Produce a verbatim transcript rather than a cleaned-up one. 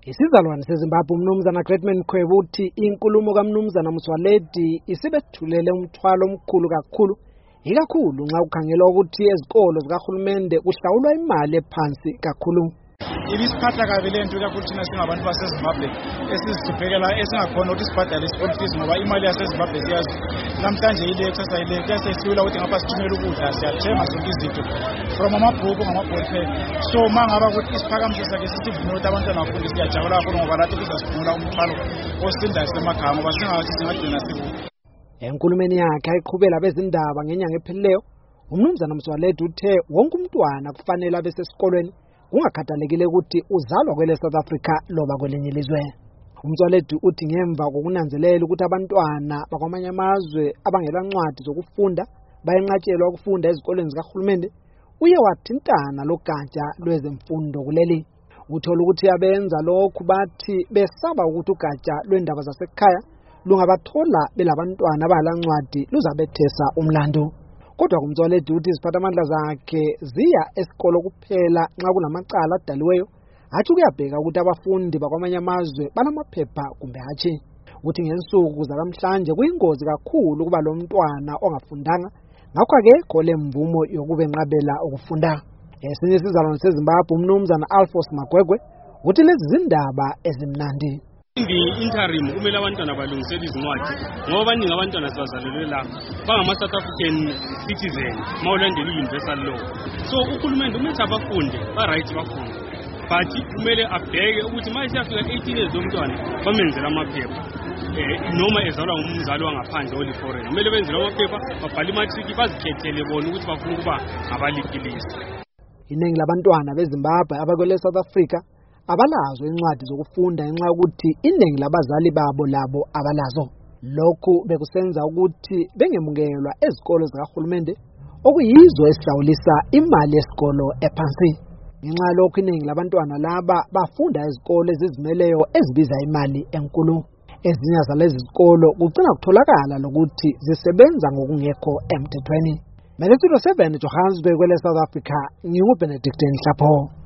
Isizalwane seZimbabwe umnumzana Greatman Mkhwebo uthi inkulumo kaMnumzana Motsoaledi isibethulele umthwalo omkhulu kakhulu, ikakhulu nxa kukhangelwa ukuthi ezikolo zikahulumende kuhlawulwa imali ephansi kakhulu. Ibisiphatha kabi lento kakhulu thina singabantu baseZimbabwe esizihluphekela esingakhona ukuthi sibhadale school fees ngoba imali yaseZimbabwe siyazi. Namhlanje ile exercise le kuyasesula ukuthi ngapha sithumela ukudla siyathenga zonke izinto from amabhuku ngamabhokisi. So mangaba ukuthi isiphakamiso sakhe sisivume ukuthi abantwana bafunde siyajabula kakhulu ngoba lathi kuzasiphungula umthwalo osindayo semakhaya ngoba singathi singagcina siku. Enkulumeni yakhe ayiqhubela bezindaba ngenyanga ephelileyo, umnumzana Motsoaledi uthe wonke umntwana kufanele abe sesikolweni kungakhathalekile ukuthi uzalwa kwele South Africa loba kwelinye ilizwe. Motsoaledi uthi ngemva kokunanzelela ukuthi abantwana bakwamanye amazwe abangela ncwadi zokufunda bayenqatshelwa ukufunda ezikoleni zikahulumende, uye wathintana logatsha lwezemfundo kuleli. Uthola ukuthi abenza lokhu bathi besaba ukuthi ugatsha lwendaba zasekhaya lungabathola belabantwana abalancwadi luzabethesa umlando. Kodwa uMotsoaledi uthi iziphathamandla zakhe ziya esikolo kuphela nxa kunamacala adaliweyo, hatshi kuyabheka ukuthi abafundi bakwamanye amazwe banamaphepha kumbe hatshi. Uthi ngensuku zakamhlanje kuyingozi kakhulu kuba lo mntwana ongafundanga, ngakho akekho lemvumo yokuba enqabela ukufunda. Esinye isizalwane seZimbabwe umnumzana Alphonse Magwegwe uthi lezi zindaba ezimnandi. Indi interim kumele abantwana balungisele izincwadi ngoba abaningi abantwana sibazalelwe lapha bangama South African citizen mawulandela universal law. So uhulumende umethi abafunde ba right bafunde, but kumele abheke ukuthi manje siyafika eighteen years omntwana bamenzela amaphepha eh noma ezalwa ngumzali wangaphandle oli foreign kumele benzele amaphepha babhale imatric bazikhethele bona ukuthi bafuna kuba abalikilisi. Iningi labantwana beZimbabwe abakwele South Africa abalazo incwadi zokufunda ngenxa yokuthi iningi labazali babo labo abalazo. Lokhu bekusenza ukuthi bengemukelwa ezikolo zikahulumende okuyizo esihlawulisa imali yesikolo ephansi. Ngenxa lokhu iningi labantwana laba bafunda ezikolo ezizimeleyo ezibiza imali enkulu. Ezinye zalezi zikolo kugcina kutholakala lokuthi zisebenza ngokungekho emthethweni. Mele Studio seven Johannesburg kwele South Africa, nginguBenedict Nhlapho.